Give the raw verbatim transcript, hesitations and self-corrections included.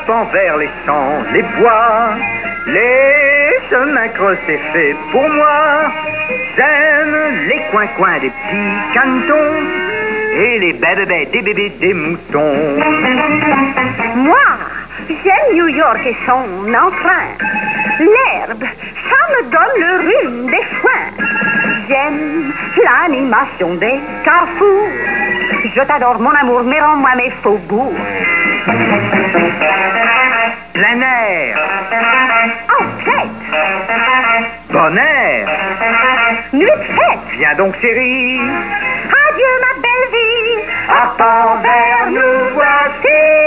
galopant vers les champs, les bois, les chemins creux, c'est fait pour moi. J'aime les coins-coins des petits cantons et les bébés des bébés des moutons. Moi, j'aime New York et son entrain. L'herbe, ça me donne le rhume des foins. J'aime l'animation des carrefours. Je t'adore, mon amour, mais rends-moi mes faubourgs. Plein air, En fête, bon air, nuit de fête. viens donc chérie, Adieu, ma belle vie. à Panvert nous voici.